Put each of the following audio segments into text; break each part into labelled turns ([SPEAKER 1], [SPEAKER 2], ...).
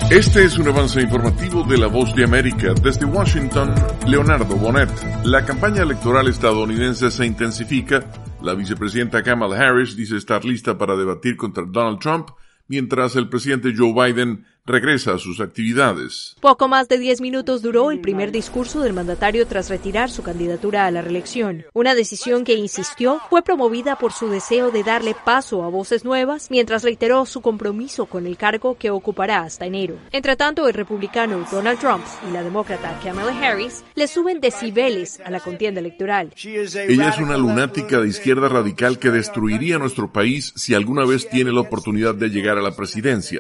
[SPEAKER 1] Este es un avance informativo de La Voz de América. Desde Washington, Leonardo Bonet. La campaña electoral estadounidense se intensifica. La vicepresidenta Kamala Harris dice estar lista para debatir contra Donald Trump, mientras el presidente Joe Biden regresa a sus actividades.
[SPEAKER 2] Poco más de 10 minutos duró el primer discurso del mandatario tras retirar su candidatura a la reelección. Una decisión que, insistió, fue promovida por su deseo de darle paso a voces nuevas, mientras reiteró su compromiso con el cargo que ocupará hasta enero. Entre tanto, el republicano Donald Trump y la demócrata Kamala Harris le suben decibeles a la contienda electoral.
[SPEAKER 1] Ella es una lunática de izquierda radical que destruiría nuestro país si alguna vez tiene la oportunidad de llegar a la presidencia.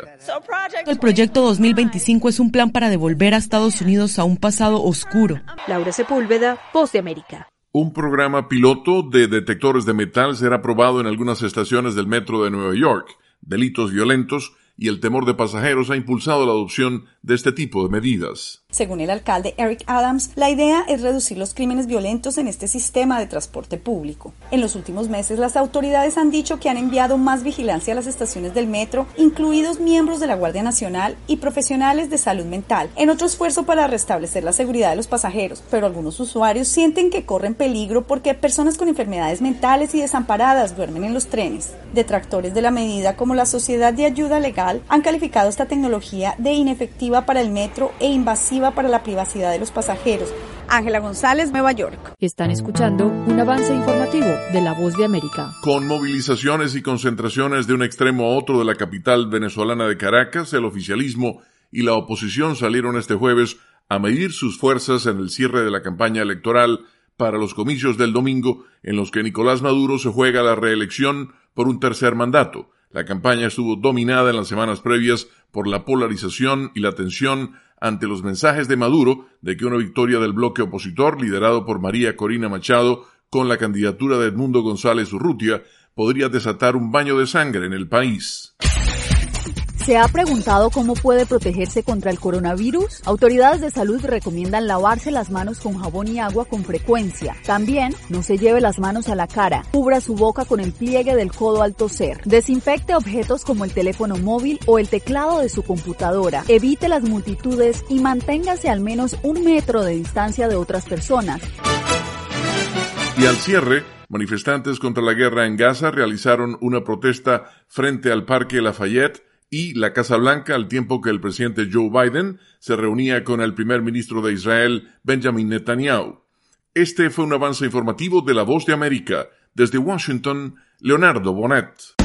[SPEAKER 3] El Proyecto 2025 es un plan para devolver a Estados Unidos a un pasado oscuro.
[SPEAKER 2] Laura Sepúlveda, Voz de América.
[SPEAKER 1] Un programa piloto de detectores de metal será probado en algunas estaciones del metro de Nueva York. Delitos violentos y el temor de pasajeros ha impulsado la adopción de este tipo de medidas.
[SPEAKER 4] Según el alcalde Eric Adams, la idea es reducir los crímenes violentos en este sistema de transporte público. En los últimos meses, las autoridades han dicho que han enviado más vigilancia a las estaciones del metro, incluidos miembros de la Guardia Nacional y profesionales de salud mental, en otro esfuerzo para restablecer la seguridad de los pasajeros. Pero algunos usuarios sienten que corren peligro porque personas con enfermedades mentales y desamparadas duermen en los trenes. Detractores de la medida, como la Sociedad de Ayuda Legal, han calificado esta tecnología de inefectiva para el metro e invasiva para la privacidad de los pasajeros. Ángela González, Nueva York.
[SPEAKER 2] Están escuchando un avance informativo de La Voz de América.
[SPEAKER 1] Con movilizaciones y concentraciones de un extremo a otro de la capital venezolana de Caracas, el oficialismo y la oposición salieron este jueves a medir sus fuerzas en el cierre de la campaña electoral para los comicios del domingo, en los que Nicolás Maduro se juega la reelección por un tercer mandato. La campaña estuvo dominada en las semanas previas por la polarización y la tensión ante los mensajes de Maduro de que una victoria del bloque opositor, liderado por María Corina Machado, con la candidatura de Edmundo González Urrutia, podría desatar un baño de sangre en el país.
[SPEAKER 5] ¿Se ha preguntado cómo puede protegerse contra el coronavirus? Autoridades de salud recomiendan lavarse las manos con jabón y agua con frecuencia. También, no se lleve las manos a la cara. Cubra su boca con el pliegue del codo al toser. Desinfecte objetos como el teléfono móvil o el teclado de su computadora. Evite las multitudes y manténgase al menos 1 metro de distancia de otras personas.
[SPEAKER 1] Y al cierre, manifestantes contra la guerra en Gaza realizaron una protesta frente al Parque Lafayette y la Casa Blanca, al tiempo que el presidente Joe Biden se reunía con el primer ministro de Israel, Benjamin Netanyahu. Este fue un avance informativo de La Voz de América. Desde Washington, Leonardo Bonet.